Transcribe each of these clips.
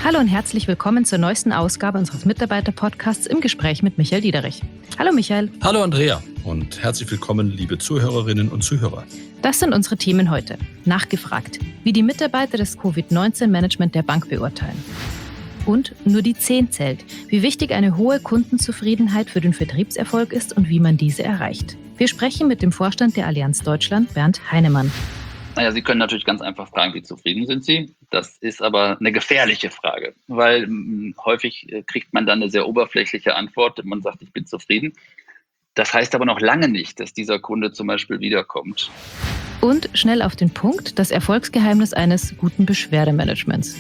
Hallo und herzlich willkommen zur neuesten Ausgabe unseres Mitarbeiter-Podcasts im Gespräch mit Michael Diederich. Hallo Michael. Hallo Andrea und herzlich willkommen, liebe Zuhörerinnen und Zuhörer. Das sind unsere Themen heute. Nachgefragt, wie die Mitarbeiter das Covid-19-Management der Bank beurteilen. Und nur die 10 zählt, wie wichtig eine hohe Kundenzufriedenheit für den Vertriebserfolg ist und wie man diese erreicht. Wir sprechen mit dem Vorstand der Allianz Deutschland, Bernd Heinemann. Naja, Sie können natürlich ganz einfach fragen, wie zufrieden sind Sie? Das ist aber eine gefährliche Frage, weil häufig kriegt man dann eine sehr oberflächliche Antwort. Man sagt, ich bin zufrieden. Das heißt aber noch lange nicht, dass dieser Kunde zum Beispiel wiederkommt. Und schnell auf den Punkt, das Erfolgsgeheimnis eines guten Beschwerdemanagements.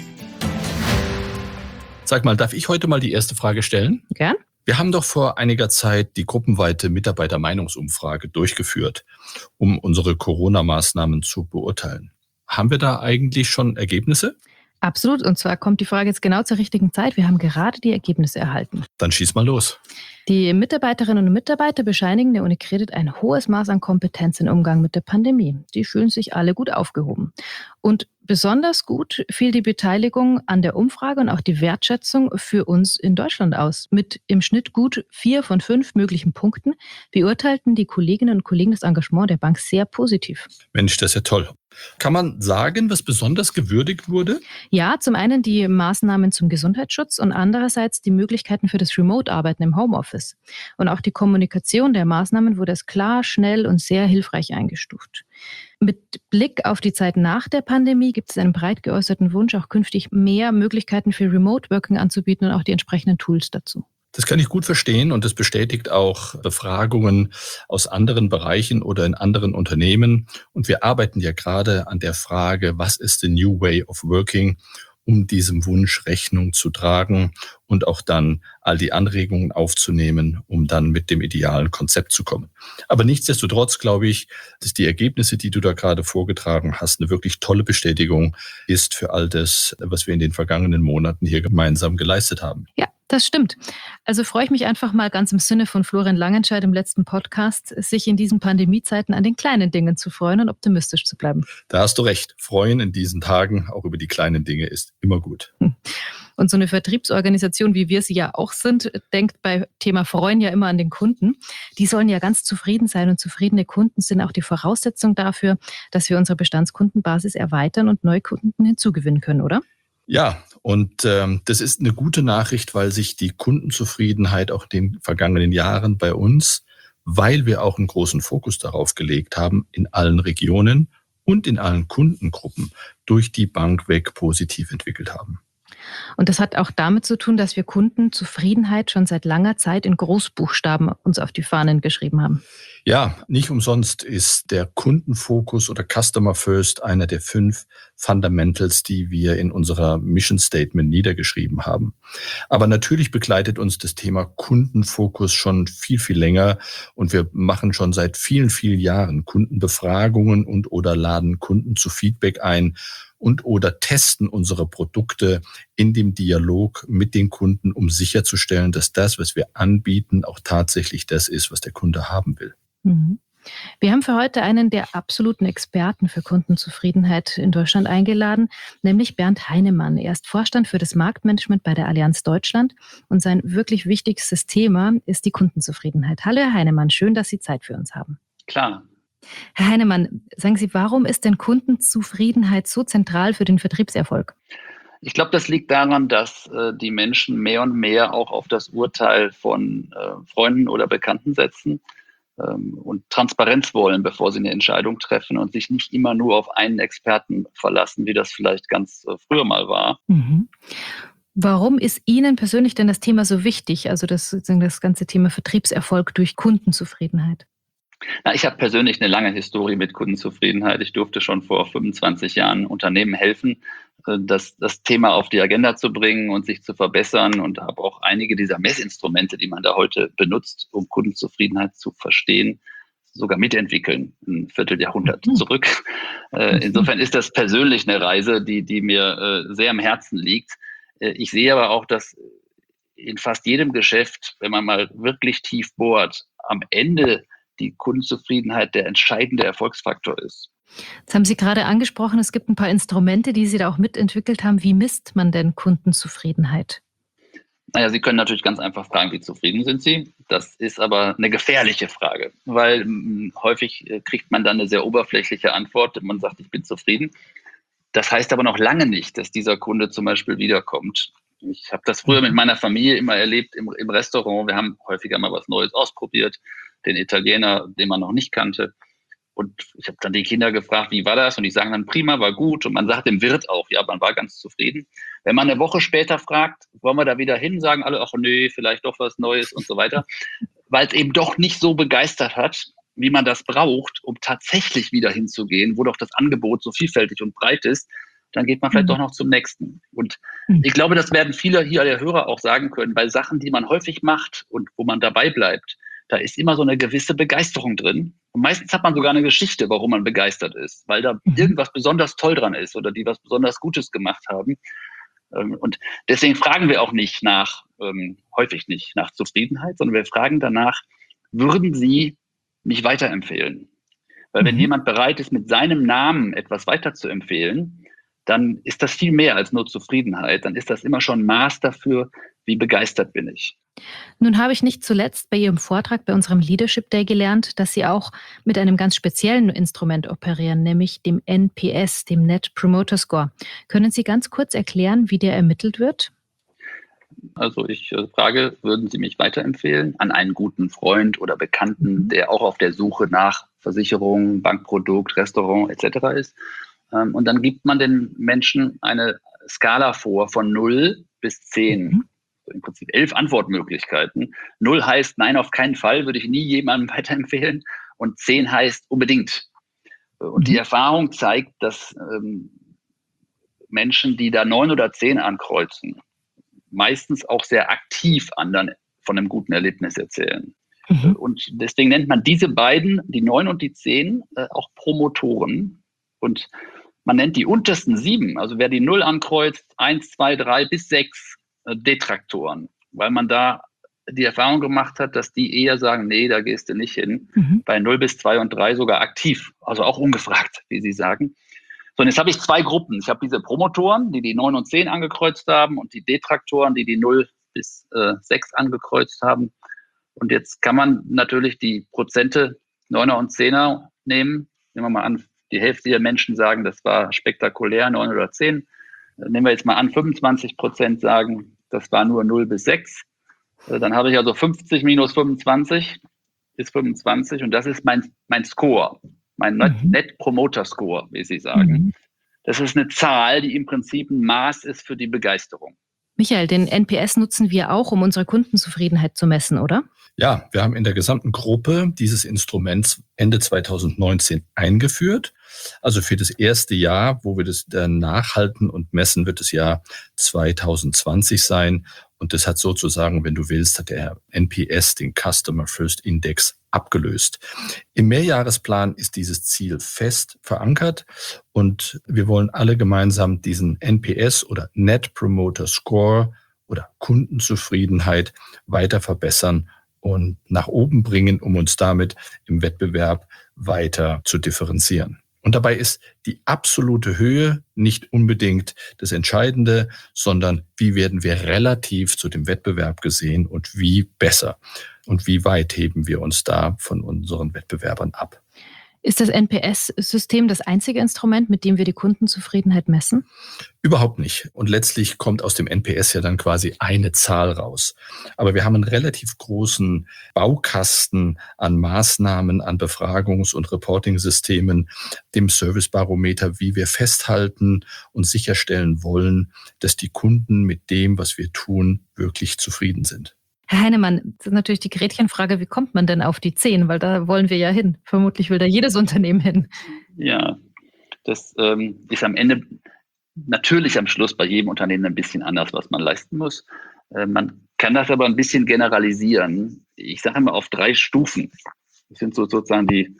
Sag mal, darf ich heute mal die erste Frage stellen? Gern. Wir haben doch vor einiger Zeit die gruppenweite Mitarbeitermeinungsumfrage durchgeführt, um unsere Corona-Maßnahmen zu beurteilen. Haben wir da eigentlich schon Ergebnisse? Absolut. Und zwar kommt die Frage jetzt genau zur richtigen Zeit. Wir haben gerade die Ergebnisse erhalten. Dann schieß mal los. Die Mitarbeiterinnen und Mitarbeiter bescheinigen der UniCredit ein hohes Maß an Kompetenz im Umgang mit der Pandemie. Die fühlen sich alle gut aufgehoben. Und besonders gut fiel die Beteiligung an der Umfrage und auch die Wertschätzung für uns in Deutschland aus. Mit im Schnitt gut 4 von 5 möglichen Punkten beurteilten die Kolleginnen und Kollegen das Engagement der Bank sehr positiv. Mensch, das ist ja toll. Kann man sagen, was besonders gewürdigt wurde? Ja, zum einen die Maßnahmen zum Gesundheitsschutz und andererseits die Möglichkeiten für das Remote-Arbeiten im Homeoffice. Und auch die Kommunikation der Maßnahmen wurde als klar, schnell und sehr hilfreich eingestuft. Mit Blick auf die Zeit nach der Pandemie gibt es einen breit geäußerten Wunsch, auch künftig mehr Möglichkeiten für Remote-Working anzubieten und auch die entsprechenden Tools dazu. Das kann ich gut verstehen und das bestätigt auch Befragungen aus anderen Bereichen oder in anderen Unternehmen. Und wir arbeiten ja gerade an der Frage, was ist the new way of working, um diesem Wunsch Rechnung zu tragen und auch dann all die Anregungen aufzunehmen, um dann mit dem idealen Konzept zu kommen. Aber nichtsdestotrotz glaube ich, dass die Ergebnisse, die du da gerade vorgetragen hast, eine wirklich tolle Bestätigung ist für all das, was wir in den vergangenen Monaten hier gemeinsam geleistet haben. Ja, das stimmt. Also freue ich mich einfach mal ganz im Sinne von Florian Langenscheidt im letzten Podcast, sich in diesen Pandemiezeiten an den kleinen Dingen zu freuen und optimistisch zu bleiben. Da hast du recht. Freuen in diesen Tagen auch über die kleinen Dinge ist immer gut. Und so eine Vertriebsorganisation, wie wir sie ja auch sind, denkt bei Thema Freuen ja immer an den Kunden. Die sollen ja ganz zufrieden sein und zufriedene Kunden sind auch die Voraussetzung dafür, dass wir unsere Bestandskundenbasis erweitern und neue Kunden hinzugewinnen können, oder? Ja, und das ist eine gute Nachricht, weil sich die Kundenzufriedenheit auch in den vergangenen Jahren bei uns, weil wir auch einen großen Fokus darauf gelegt haben, in allen Regionen und in allen Kundengruppen durch die Bank weg positiv entwickelt haben. Und das hat auch damit zu tun, dass wir Kundenzufriedenheit schon seit langer Zeit in Großbuchstaben uns auf die Fahnen geschrieben haben. Ja, nicht umsonst ist der Kundenfokus oder Customer First einer der 5 Fundamentals, die wir in unserer Mission Statement niedergeschrieben haben. Aber natürlich begleitet uns das Thema Kundenfokus schon viel, viel länger und wir machen schon seit vielen, vielen Jahren Kundenbefragungen und oder laden Kunden zu Feedback ein und oder testen unsere Produkte in dem Dialog mit den Kunden, um sicherzustellen, dass das, was wir anbieten, auch tatsächlich das ist, was der Kunde haben will. Wir haben für heute einen der absoluten Experten für Kundenzufriedenheit in Deutschland eingeladen, nämlich Bernd Heinemann. Er ist Vorstand für das Marktmanagement bei der Allianz Deutschland und sein wirklich wichtigstes Thema ist die Kundenzufriedenheit. Hallo Herr Heinemann, schön, dass Sie Zeit für uns haben. Klar. Herr Heinemann, sagen Sie, warum ist denn Kundenzufriedenheit so zentral für den Vertriebserfolg? Ich glaube, das liegt daran, dass die Menschen mehr und mehr auch auf das Urteil von Freunden oder Bekannten setzen und Transparenz wollen, bevor sie eine Entscheidung treffen und sich nicht immer nur auf einen Experten verlassen, wie das vielleicht ganz früher mal war. Warum ist Ihnen persönlich denn das Thema so wichtig, also das ganze Thema Vertriebserfolg durch Kundenzufriedenheit? Na, ich habe persönlich eine lange Historie mit Kundenzufriedenheit. Ich durfte schon vor 25 Jahren Unternehmen helfen, das Thema auf die Agenda zu bringen und sich zu verbessern und habe auch einige dieser Messinstrumente, die man da heute benutzt, um Kundenzufriedenheit zu verstehen, sogar mitentwickeln, ein Vierteljahrhundert zurück. Insofern ist das persönlich eine Reise, die mir sehr am Herzen liegt. Ich sehe aber auch, dass in fast jedem Geschäft, wenn man mal wirklich tief bohrt, am Ende die Kundenzufriedenheit der entscheidende Erfolgsfaktor ist. Jetzt haben Sie gerade angesprochen, es gibt ein paar Instrumente, die Sie da auch mitentwickelt haben. Wie misst man denn Kundenzufriedenheit? Naja, Sie können natürlich ganz einfach fragen, wie zufrieden sind Sie? Das ist aber eine gefährliche Frage, weil häufig kriegt man dann eine sehr oberflächliche Antwort. Man sagt, ich bin zufrieden. Das heißt aber noch lange nicht, dass dieser Kunde zum Beispiel wiederkommt. Ich habe das früher mit meiner Familie immer erlebt im Restaurant. Wir haben häufiger mal was Neues ausprobiert, den Italiener, den man noch nicht kannte. Und ich habe dann die Kinder gefragt, wie war das? Und die sagen dann, prima, war gut. Und man sagt dem Wirt auch, ja, man war ganz zufrieden. Wenn man eine Woche später fragt, wollen wir da wieder hin, sagen alle, ach nee, vielleicht doch was Neues und so weiter. Weil es eben doch nicht so begeistert hat, wie man das braucht, um tatsächlich wieder hinzugehen, wo doch das Angebot so vielfältig und breit ist, dann geht man vielleicht doch noch zum nächsten. Und ich glaube, das werden viele hier der Hörer auch sagen können, bei Sachen, die man häufig macht und wo man dabei bleibt, da ist immer so eine gewisse Begeisterung drin. Und meistens hat man sogar eine Geschichte, warum man begeistert ist, weil da irgendwas besonders toll dran ist oder die was besonders Gutes gemacht haben. Und deswegen fragen wir auch nicht häufig nicht nach Zufriedenheit, sondern wir fragen danach, würden Sie mich weiterempfehlen? Weil wenn jemand bereit ist, mit seinem Namen etwas weiterzuempfehlen, dann ist das viel mehr als nur Zufriedenheit. Dann ist das immer schon ein Maß dafür, wie begeistert bin ich. Nun habe ich nicht zuletzt bei Ihrem Vortrag bei unserem Leadership Day gelernt, dass Sie auch mit einem ganz speziellen Instrument operieren, nämlich dem NPS, dem Net Promoter Score. Können Sie ganz kurz erklären, wie der ermittelt wird? Also ich frage, würden Sie mich weiterempfehlen an einen guten Freund oder Bekannten, der auch auf der Suche nach Versicherung, Bankprodukt, Restaurant etc. ist? Und dann gibt man den Menschen eine Skala vor von 0 bis 10. Im Prinzip 11 Antwortmöglichkeiten. 0 heißt, nein, auf keinen Fall, würde ich nie jemandem weiterempfehlen. Und 10 heißt unbedingt. Und die Erfahrung zeigt, dass Menschen, die da 9 oder 10 ankreuzen, meistens auch sehr aktiv anderen von einem guten Erlebnis erzählen. Und deswegen nennt man diese beiden, die 9 und die 10, auch Promotoren. Und man nennt die untersten 7, also wer die 0 ankreuzt, 1, 2, 3 bis 6, Detraktoren, weil man da die Erfahrung gemacht hat, dass die eher sagen, nee, da gehst du nicht hin. Bei 0 bis 2 und 3 sogar aktiv, also auch ungefragt, wie Sie sagen. So, und jetzt habe ich 2 Gruppen. Ich habe diese Promotoren, die 9 und 10 angekreuzt haben und die Detraktoren, die 0 bis 6 angekreuzt haben. Und jetzt kann man natürlich die Prozente 9er und 10er nehmen. Nehmen wir mal an, die Hälfte der Menschen sagen, das war spektakulär, 9 oder 10. Nehmen wir jetzt mal an, 25% sagen, das war nur 0 bis 6. Dann habe ich also 50 minus 25 ist 25 und das ist mein Score, mein Net Promoter Score, wie Sie sagen. Das ist eine Zahl, die im Prinzip ein Maß ist für die Begeisterung. Michael, den NPS nutzen wir auch, um unsere Kundenzufriedenheit zu messen, oder? Ja, wir haben in der gesamten Gruppe dieses Instruments Ende 2019 eingeführt. Also für das erste Jahr, wo wir das dann nachhalten und messen, wird das Jahr 2020 sein. Und das hat sozusagen, wenn du willst, hat der NPS, den Customer First Index, abgelöst. Im Mehrjahresplan ist dieses Ziel fest verankert und wir wollen alle gemeinsam diesen NPS oder Net Promoter Score oder Kundenzufriedenheit weiter verbessern und nach oben bringen, um uns damit im Wettbewerb weiter zu differenzieren. Und dabei ist die absolute Höhe nicht unbedingt das Entscheidende, sondern wie werden wir relativ zu dem Wettbewerb gesehen und wie besser und wie weit heben wir uns da von unseren Wettbewerbern ab. Ist das NPS-System das einzige Instrument, mit dem wir die Kundenzufriedenheit messen? Überhaupt nicht. Und letztlich kommt aus dem NPS ja dann quasi eine Zahl raus. Aber wir haben einen relativ großen Baukasten an Maßnahmen, an Befragungs- und Reporting-Systemen, dem Servicebarometer, wie wir festhalten und sicherstellen wollen, dass die Kunden mit dem, was wir tun, wirklich zufrieden sind. Herr Heinemann, das ist natürlich die Gretchenfrage, wie kommt man denn auf die 10? Weil da wollen wir ja hin. Vermutlich will da jedes Unternehmen hin. Ja, das ist am Ende natürlich am Schluss bei jedem Unternehmen ein bisschen anders, was man leisten muss. Man kann das aber ein bisschen generalisieren. Ich sage immer auf 3 Stufen. Das sind sozusagen die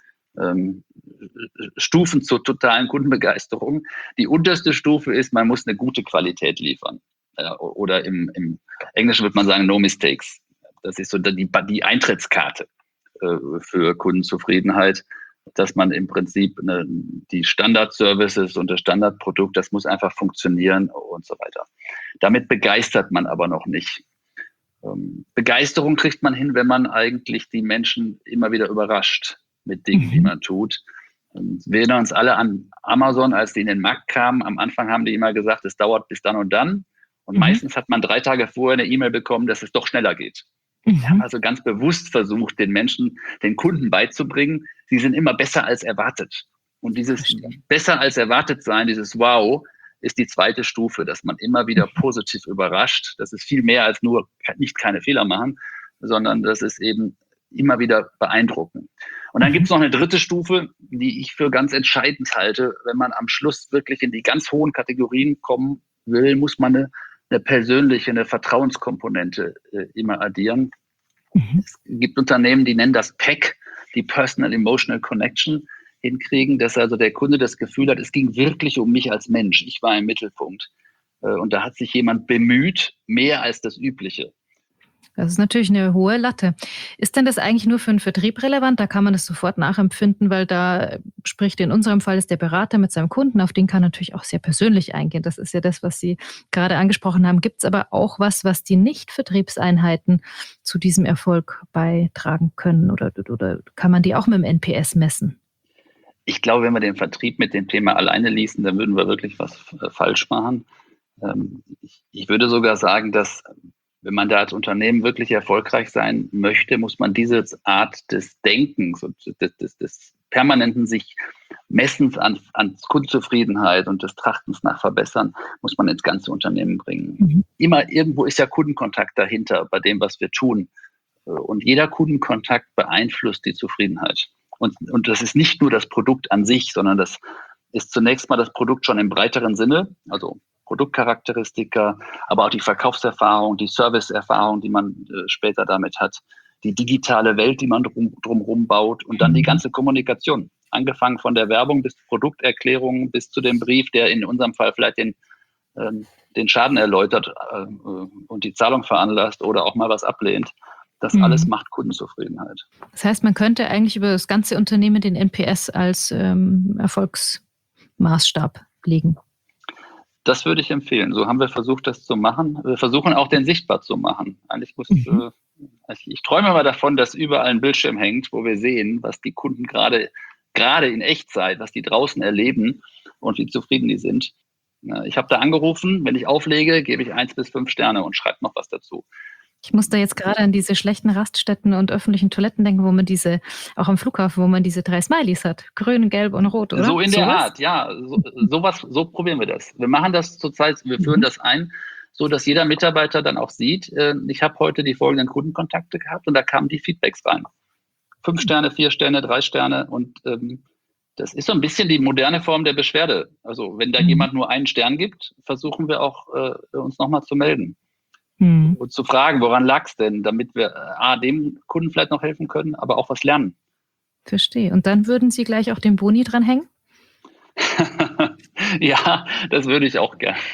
Stufen zur totalen Kundenbegeisterung. Die unterste Stufe ist, man muss eine gute Qualität liefern. Oder im Englischen würde man sagen, no mistakes. Das ist so die Eintrittskarte für Kundenzufriedenheit. dass man im Prinzip die Standard-Services und das Standardprodukt, das muss einfach funktionieren und so weiter. Damit begeistert man aber noch nicht. Begeisterung kriegt man hin, wenn man eigentlich die Menschen immer wieder überrascht mit Dingen, die man tut. Und wir erinnern uns alle an Amazon, als die in den Markt kamen. Am Anfang haben die immer gesagt, es dauert bis dann und dann. Und meistens hat man 3 Tage vorher eine E-Mail bekommen, dass es doch schneller geht. Wir haben also ganz bewusst versucht, den Menschen, den Kunden beizubringen, sie sind immer besser als erwartet. Und dieses besser als erwartet sein, dieses Wow, ist die zweite Stufe, dass man immer wieder positiv überrascht. Das ist viel mehr als nur nicht keine Fehler machen, sondern das ist eben immer wieder beeindrucken. Und dann gibt es noch eine dritte Stufe, die ich für ganz entscheidend halte. Wenn man am Schluss wirklich in die ganz hohen Kategorien kommen will, muss man eine persönliche, eine Vertrauenskomponente immer addieren. Es gibt Unternehmen, die nennen das PEC, die Personal Emotional Connection, hinkriegen, dass also der Kunde das Gefühl hat, es ging wirklich um mich als Mensch. Ich war im Mittelpunkt. Und da hat sich jemand bemüht, mehr als das Übliche. Das ist natürlich eine hohe Latte. Ist denn das eigentlich nur für den Vertrieb relevant? Da kann man das sofort nachempfinden, weil da spricht in unserem Fall ist der Berater mit seinem Kunden, auf den kann natürlich auch sehr persönlich eingehen. Das ist ja das, was Sie gerade angesprochen haben. Gibt es aber auch was die Nicht-Vertriebseinheiten zu diesem Erfolg beitragen können? Oder kann man die auch mit dem NPS messen? Ich glaube, wenn wir den Vertrieb mit dem Thema alleine ließen, dann würden wir wirklich was falsch machen. Ich würde sogar sagen, dass wenn man da als Unternehmen wirklich erfolgreich sein möchte, muss man diese Art des Denkens und des permanenten sich Messens an Kundenzufriedenheit und des Trachtens nach Verbessern, muss man ins ganze Unternehmen bringen. Immer irgendwo ist ja Kundenkontakt dahinter bei dem, was wir tun. Und jeder Kundenkontakt beeinflusst die Zufriedenheit. Und das ist nicht nur das Produkt an sich, sondern das ist zunächst mal das Produkt schon im breiteren Sinne, also Produktcharakteristika, aber auch die Verkaufserfahrung, die Serviceerfahrung, die man später damit hat, die digitale Welt, die man drumherum baut und dann die ganze Kommunikation. Angefangen von der Werbung bis Produkterklärung bis zu dem Brief, der in unserem Fall vielleicht den Schaden erläutert und die Zahlung veranlasst oder auch mal was ablehnt. Das alles macht Kundenzufriedenheit. Das heißt, man könnte eigentlich über das ganze Unternehmen den NPS als Erfolgsmaßstab legen. Das würde ich empfehlen. So haben wir versucht, das zu machen. Wir versuchen auch, den sichtbar zu machen. Eigentlich ich träume mal davon, dass überall ein Bildschirm hängt, wo wir sehen, was die Kunden gerade in Echtzeit, was die draußen erleben und wie zufrieden die sind. Ich habe da angerufen, wenn ich auflege, gebe ich 1 bis 5 Sterne und schreibe noch was dazu. Ich muss da jetzt gerade an diese schlechten Raststätten und öffentlichen Toiletten denken, wo man auch am Flughafen, wo man diese 3 Smileys hat. Grün, gelb und rot, oder? So in der Art, ja. So probieren wir das. Wir machen das zurzeit, wir führen das ein, so dass jeder Mitarbeiter dann auch sieht, ich habe heute die folgenden Kundenkontakte gehabt und da kamen die Feedbacks rein. 5 Sterne, 4 Sterne, 3 Sterne und das ist so ein bisschen die moderne Form der Beschwerde. Also wenn da jemand nur einen Stern gibt, versuchen wir auch uns nochmal zu melden. Und zu fragen, woran lag es denn, damit wir dem Kunden vielleicht noch helfen können, aber auch was lernen. Verstehe. Und dann würden Sie gleich auch den Boni dranhängen? Ja, das würde ich auch gerne.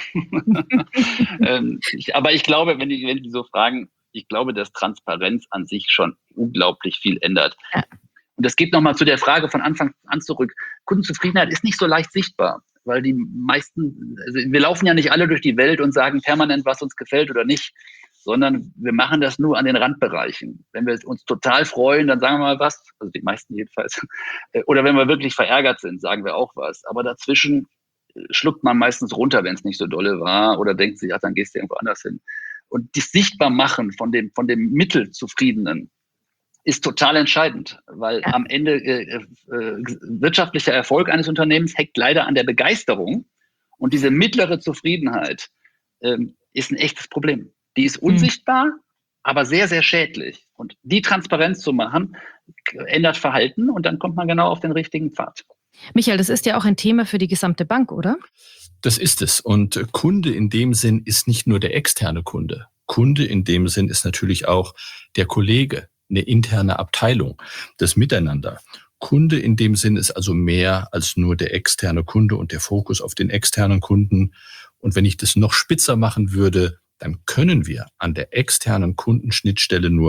Aber ich glaube, wenn Sie so fragen, ich glaube, dass Transparenz an sich schon unglaublich viel ändert. Ja. Und das geht nochmal zu der Frage von Anfang an zurück. Kundenzufriedenheit ist nicht so leicht sichtbar. Weil die meisten, also wir laufen ja nicht alle durch die Welt und sagen permanent, was uns gefällt oder nicht, sondern wir machen das nur an den Randbereichen. Wenn wir uns total freuen, dann sagen wir mal was, also die meisten jedenfalls. Oder wenn wir wirklich verärgert sind, sagen wir auch was. Aber dazwischen schluckt man meistens runter, wenn es nicht so dolle war oder denkt sich, dann gehst du irgendwo anders hin. Und das Sichtbarmachen von dem Mittelzufriedenen ist total entscheidend, weil am Ende wirtschaftlicher Erfolg eines Unternehmens hängt leider an der Begeisterung und diese mittlere Zufriedenheit ist ein echtes Problem. Die ist unsichtbar, aber sehr, sehr schädlich. Und die Transparenz zu machen, ändert Verhalten und dann kommt man genau auf den richtigen Pfad. Michael, das ist ja auch ein Thema für die gesamte Bank, oder? Das ist es. Und Kunde in dem Sinn ist nicht nur der externe Kunde. Kunde in dem Sinn ist natürlich auch der Kollege, eine interne Abteilung, das Miteinander. Kunde in dem Sinn ist also mehr als nur der externe Kunde und der Fokus auf den externen Kunden. Und wenn ich das noch spitzer machen würde, dann können wir an der externen Kundenschnittstelle nur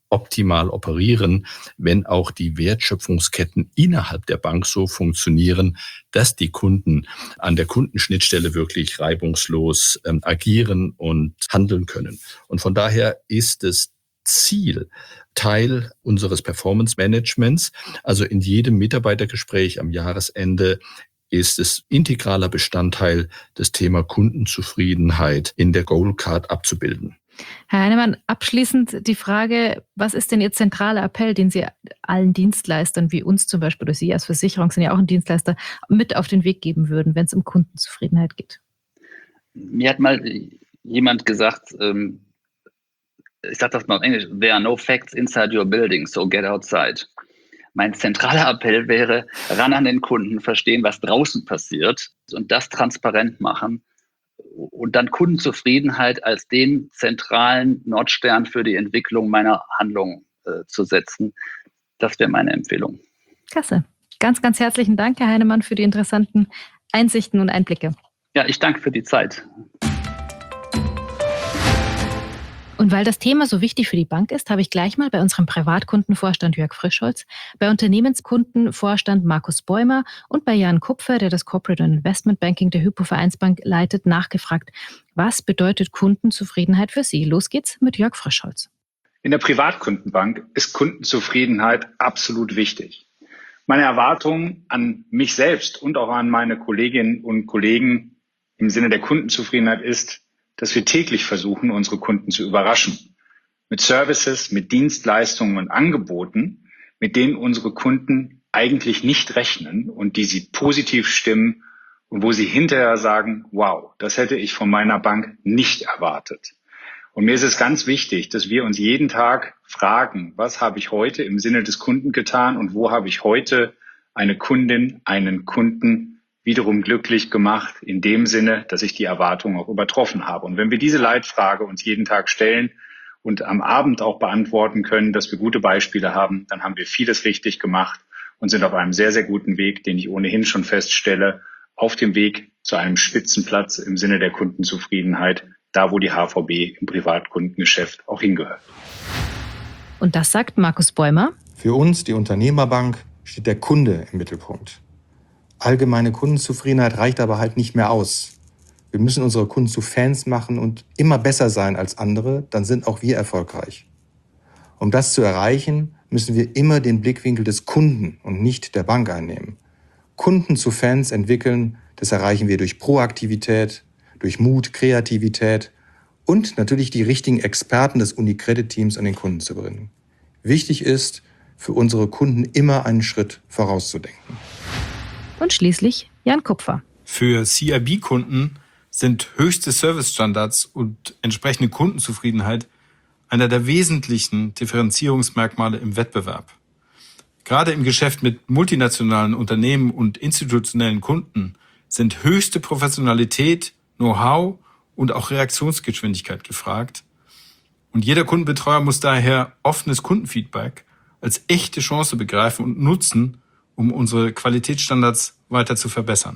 optimal operieren, wenn auch die Wertschöpfungsketten innerhalb der Bank so funktionieren, dass die Kunden an der Kundenschnittstelle wirklich reibungslos agieren und handeln können. Und von daher ist es Ziel, Teil unseres Performance Managements, also in jedem Mitarbeitergespräch am Jahresende ist es integraler Bestandteil, das Thema Kundenzufriedenheit in der Goal Card abzubilden. Herr Heinemann, abschließend die Frage, was ist denn Ihr zentraler Appell, den Sie allen Dienstleistern wie uns zum Beispiel, oder Sie als Versicherung sind ja auch ein Dienstleister, mit auf den Weg geben würden, wenn es um Kundenzufriedenheit geht? Mir hat mal jemand gesagt, ich sage das mal auf Englisch, there are no facts inside your building, so get outside. Mein zentraler Appell wäre, ran an den Kunden, verstehen, was draußen passiert und das transparent machen und dann Kundenzufriedenheit als den zentralen Nordstern für die Entwicklung meiner Handlung zu setzen. Das wäre meine Empfehlung. Klasse. Ganz, ganz herzlichen Dank, Herr Heinemann, für die interessanten Einsichten und Einblicke. Ja, ich danke für die Zeit. Und weil das Thema so wichtig für die Bank ist, habe ich gleich mal bei unserem Privatkundenvorstand Jörg Frischholz, bei Unternehmenskundenvorstand Markus Bäumer und bei Jan Kupfer, der das Corporate und Investment Banking der Hypo-Vereinsbank leitet, nachgefragt, was bedeutet Kundenzufriedenheit für Sie? Los geht's mit Jörg Frischholz. In der Privatkundenbank ist Kundenzufriedenheit absolut wichtig. Meine Erwartung an mich selbst und auch an meine Kolleginnen und Kollegen im Sinne der Kundenzufriedenheit ist, dass wir täglich versuchen, unsere Kunden zu überraschen. Mit Services, mit Dienstleistungen und Angeboten, mit denen unsere Kunden eigentlich nicht rechnen und die sie positiv stimmen und wo sie hinterher sagen, wow, das hätte ich von meiner Bank nicht erwartet. Und mir ist es ganz wichtig, dass wir uns jeden Tag fragen, was habe ich heute im Sinne des Kunden getan und wo habe ich heute eine Kundin, einen Kunden wiederum glücklich gemacht, in dem Sinne, dass ich die Erwartungen auch übertroffen habe. Und wenn wir diese Leitfrage uns jeden Tag stellen und am Abend auch beantworten können, dass wir gute Beispiele haben, dann haben wir vieles richtig gemacht und sind auf einem sehr, sehr guten Weg, den ich ohnehin schon feststelle, auf dem Weg zu einem Spitzenplatz im Sinne der Kundenzufriedenheit, da wo die HVB im Privatkundengeschäft auch hingehört. Und das sagt Markus Bäumer. Für uns, die Unternehmerbank, steht der Kunde im Mittelpunkt. Allgemeine Kundenzufriedenheit reicht aber halt nicht mehr aus. Wir müssen unsere Kunden zu Fans machen und immer besser sein als andere, dann sind auch wir erfolgreich. Um das zu erreichen, müssen wir immer den Blickwinkel des Kunden und nicht der Bank einnehmen. Kunden zu Fans entwickeln, das erreichen wir durch Proaktivität, durch Mut, Kreativität und natürlich die richtigen Experten des UniCredit-Teams an den Kunden zu bringen. Wichtig ist, für unsere Kunden immer einen Schritt vorauszudenken. Und schließlich Jan Kupfer. Für CIB-Kunden sind höchste Servicestandards und entsprechende Kundenzufriedenheit einer der wesentlichen Differenzierungsmerkmale im Wettbewerb. Gerade im Geschäft mit multinationalen Unternehmen und institutionellen Kunden sind höchste Professionalität, Know-how und auch Reaktionsgeschwindigkeit gefragt. Und jeder Kundenbetreuer muss daher offenes Kundenfeedback als echte Chance begreifen und nutzen, um unsere Qualitätsstandards weiter zu verbessern.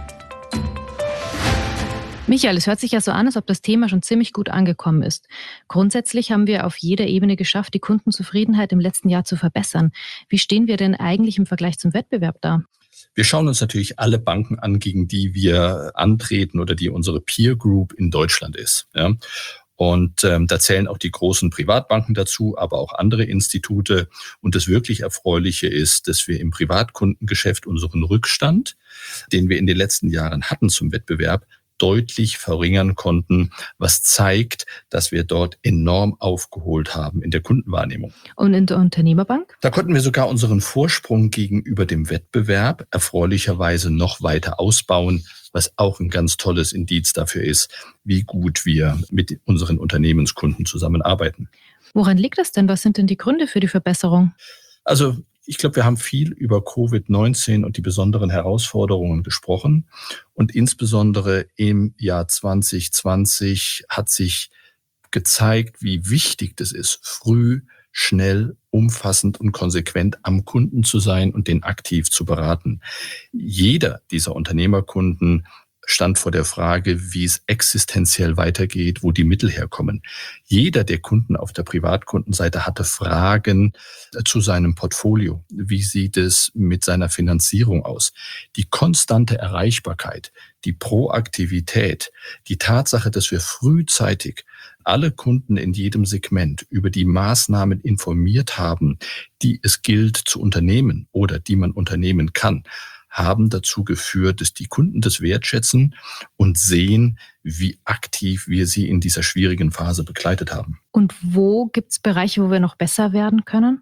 Michael, es hört sich ja so an, als ob das Thema schon ziemlich gut angekommen ist. Grundsätzlich haben wir auf jeder Ebene geschafft, die Kundenzufriedenheit im letzten Jahr zu verbessern. Wie stehen wir denn eigentlich im Vergleich zum Wettbewerb da? Wir schauen uns natürlich alle Banken an, gegen die wir antreten oder die unsere Peer Group in Deutschland ist. Ja. Und da zählen auch die großen Privatbanken dazu, aber auch andere Institute. Und das wirklich Erfreuliche ist, dass wir im Privatkundengeschäft unseren Rückstand, den wir in den letzten Jahren hatten zum Wettbewerb, deutlich verringern konnten, was zeigt, dass wir dort enorm aufgeholt haben in der Kundenwahrnehmung. Und in der Unternehmerbank? Da konnten wir sogar unseren Vorsprung gegenüber dem Wettbewerb erfreulicherweise noch weiter ausbauen, was auch ein ganz tolles Indiz dafür ist, wie gut wir mit unseren Unternehmenskunden zusammenarbeiten. Woran liegt das denn? Was sind denn die Gründe für die Verbesserung? Also ich glaube, wir haben viel über Covid-19 und die besonderen Herausforderungen gesprochen. Und insbesondere im Jahr 2020 hat sich gezeigt, wie wichtig das ist, früh, schnell, umfassend und konsequent am Kunden zu sein und den aktiv zu beraten. Jeder dieser Unternehmerkunden stand vor der Frage, wie es existenziell weitergeht, wo die Mittel herkommen. Jeder der Kunden auf der Privatkundenseite hatte Fragen zu seinem Portfolio. Wie sieht es mit seiner Finanzierung aus? Die konstante Erreichbarkeit, die Proaktivität, die Tatsache, dass wir frühzeitig alle Kunden in jedem Segment über die Maßnahmen informiert haben, die es gilt zu unternehmen oder die man unternehmen kann, haben dazu geführt, dass die Kunden das wertschätzen und sehen, wie aktiv wir sie in dieser schwierigen Phase begleitet haben. Und wo gibt es Bereiche, wo wir noch besser werden können?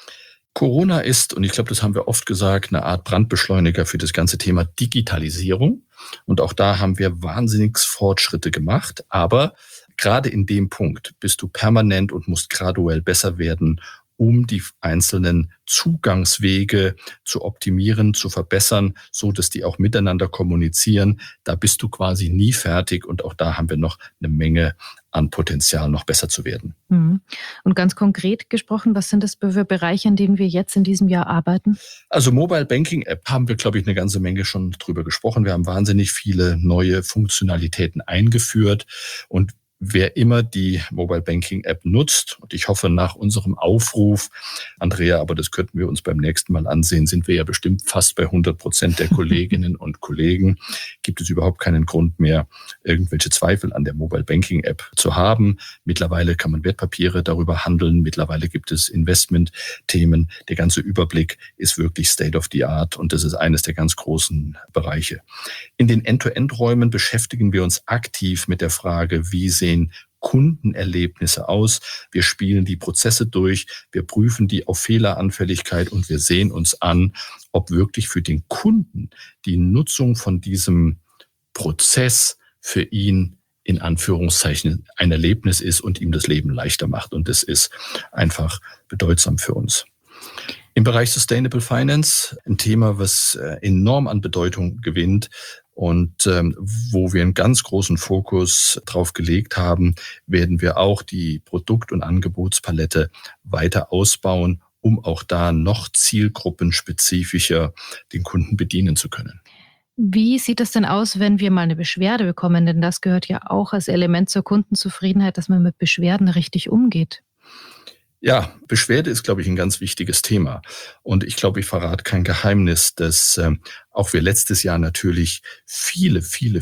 Corona ist, und ich glaube, das haben wir oft gesagt, eine Art Brandbeschleuniger für das ganze Thema Digitalisierung. Und auch da haben wir wahnsinnig Fortschritte gemacht. Aber gerade in dem Punkt bist du permanent und musst graduell besser werden, um die einzelnen Zugangswege zu optimieren, zu verbessern, so dass die auch miteinander kommunizieren. Da bist du quasi nie fertig und auch da haben wir noch eine Menge an Potenzial, noch besser zu werden. Und ganz konkret gesprochen, was sind das für Bereiche, an denen wir jetzt in diesem Jahr arbeiten? Also Mobile Banking App haben wir, glaube ich, eine ganze Menge schon drüber gesprochen. Wir haben wahnsinnig viele neue Funktionalitäten eingeführt und wer immer die Mobile Banking App nutzt, und ich hoffe nach unserem Aufruf, Andrea, aber das könnten wir uns beim nächsten Mal ansehen, sind wir ja bestimmt fast bei 100% der Kolleginnen und Kollegen, gibt es überhaupt keinen Grund mehr, irgendwelche Zweifel an der Mobile Banking App zu haben. Mittlerweile kann man Wertpapiere darüber handeln, mittlerweile gibt es Investmentthemen. Der ganze Überblick ist wirklich State of the Art und das ist eines der ganz großen Bereiche. In den End-to-End-Räumen beschäftigen wir uns aktiv mit der Frage, wie sehen Kundenerlebnisse aus. Wir spielen die Prozesse durch, wir prüfen die auf Fehleranfälligkeit und wir sehen uns an, ob wirklich für den Kunden die Nutzung von diesem Prozess für ihn in Anführungszeichen ein Erlebnis ist und ihm das Leben leichter macht. Und das ist einfach bedeutsam für uns. Im Bereich Sustainable Finance, ein Thema, was enorm an Bedeutung gewinnt und wo wir einen ganz großen Fokus drauf gelegt haben, werden wir auch die Produkt- und Angebotspalette weiter ausbauen, um auch da noch zielgruppenspezifischer den Kunden bedienen zu können. Wie sieht es denn aus, wenn wir mal eine Beschwerde bekommen? Denn das gehört ja auch als Element zur Kundenzufriedenheit, dass man mit Beschwerden richtig umgeht. Ja, Beschwerde ist, glaube ich, ein ganz wichtiges Thema. Und ich glaube, ich verrate kein Geheimnis, dass auch wir letztes Jahr natürlich viele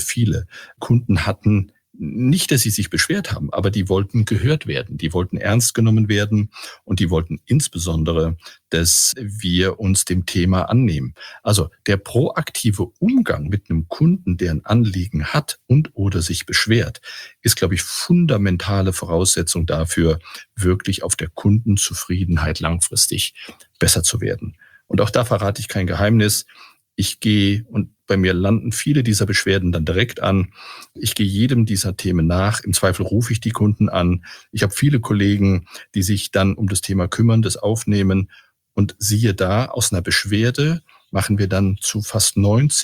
Kunden hatten. Nicht, dass sie sich beschwert haben, aber die wollten gehört werden, die wollten ernst genommen werden und die wollten insbesondere, dass wir uns dem Thema annehmen. Also der proaktive Umgang mit einem Kunden, der ein Anliegen hat und oder sich beschwert, ist, glaube ich, fundamentale Voraussetzung dafür, wirklich auf der Kundenzufriedenheit langfristig besser zu werden. Und auch da verrate ich kein Geheimnis. Ich gehe, und bei mir landen viele dieser Beschwerden dann direkt an, ich gehe jedem dieser Themen nach. Im Zweifel rufe ich die Kunden an. Ich habe viele Kollegen, die sich dann um das Thema kümmern, das aufnehmen. Und siehe da, aus einer Beschwerde machen wir dann zu fast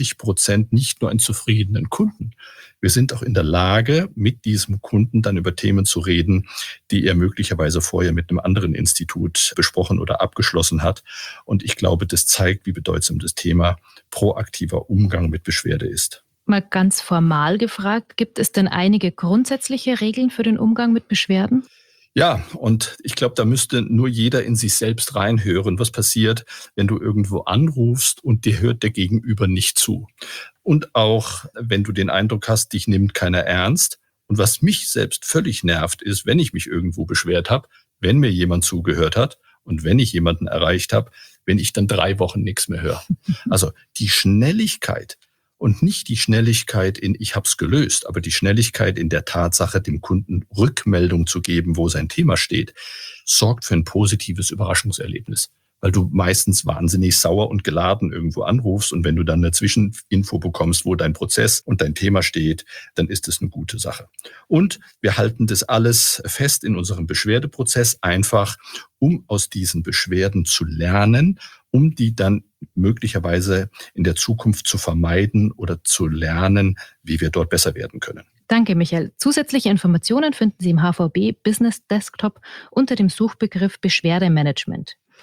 90% nicht nur einen zufriedenen Kunden. Wir sind auch in der Lage, mit diesem Kunden dann über Themen zu reden, die er möglicherweise vorher mit einem anderen Institut besprochen oder abgeschlossen hat. Und ich glaube, das zeigt, wie bedeutsam das Thema proaktiver Umgang mit Beschwerde ist. Mal ganz formal gefragt, gibt es denn einige grundsätzliche Regeln für den Umgang mit Beschwerden? Ja, und ich glaube, da müsste nur jeder in sich selbst reinhören, was passiert, wenn du irgendwo anrufst und dir hört der Gegenüber nicht zu. Und auch, wenn du den Eindruck hast, dich nimmt keiner ernst. Und was mich selbst völlig nervt, ist, wenn ich mich irgendwo beschwert habe, wenn mir jemand zugehört hat und wenn ich jemanden erreicht habe, wenn ich dann 3 Wochen nichts mehr höre. Also die Schnelligkeit. Und nicht die Schnelligkeit in ich hab's gelöst, aber die Schnelligkeit in der Tatsache, dem Kunden Rückmeldung zu geben, wo sein Thema steht, sorgt für ein positives Überraschungserlebnis. Weil du meistens wahnsinnig sauer und geladen irgendwo anrufst und wenn du dann eine Zwischeninfo bekommst, wo dein Prozess und dein Thema steht, dann ist das eine gute Sache. Und wir halten das alles fest in unserem Beschwerdeprozess einfach, um aus diesen Beschwerden zu lernen, um die dann möglicherweise in der Zukunft zu vermeiden oder zu lernen, wie wir dort besser werden können. Danke, Michael. Zusätzliche Informationen finden Sie im HVB Business Desktop unter dem Suchbegriff Beschwerdemanagement.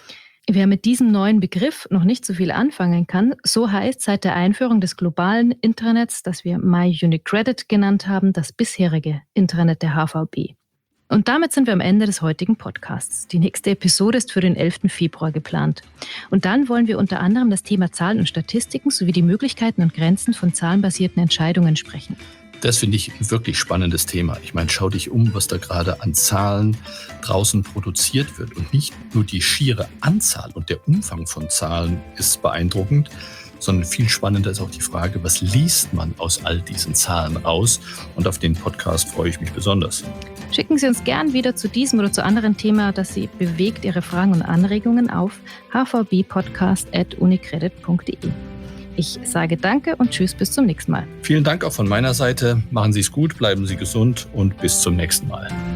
Wer mit diesem neuen Begriff noch nicht so viel anfangen kann, so heißt seit der Einführung des globalen Intranets, das wir MyUniCredit genannt haben, das bisherige Intranet der HVB. Und damit sind wir am Ende des heutigen Podcasts. Die nächste Episode ist für den 11. Februar geplant. Und dann wollen wir unter anderem das Thema Zahlen und Statistiken sowie die Möglichkeiten und Grenzen von zahlenbasierten Entscheidungen sprechen. Das finde ich ein wirklich spannendes Thema. Ich meine, schau dich um, was da gerade an Zahlen draußen produziert wird. Und nicht nur die schiere Anzahl und der Umfang von Zahlen ist beeindruckend, sondern viel spannender ist auch die Frage, was liest man aus all diesen Zahlen raus? Und auf den Podcast freue ich mich besonders. Schicken Sie uns gern wieder zu diesem oder zu anderen Thema, das Sie bewegt, Ihre Fragen und Anregungen auf hvbpodcast@unicredit.de. Ich sage Danke und Tschüss, bis zum nächsten Mal. Vielen Dank auch von meiner Seite. Machen Sie es gut, bleiben Sie gesund und bis zum nächsten Mal.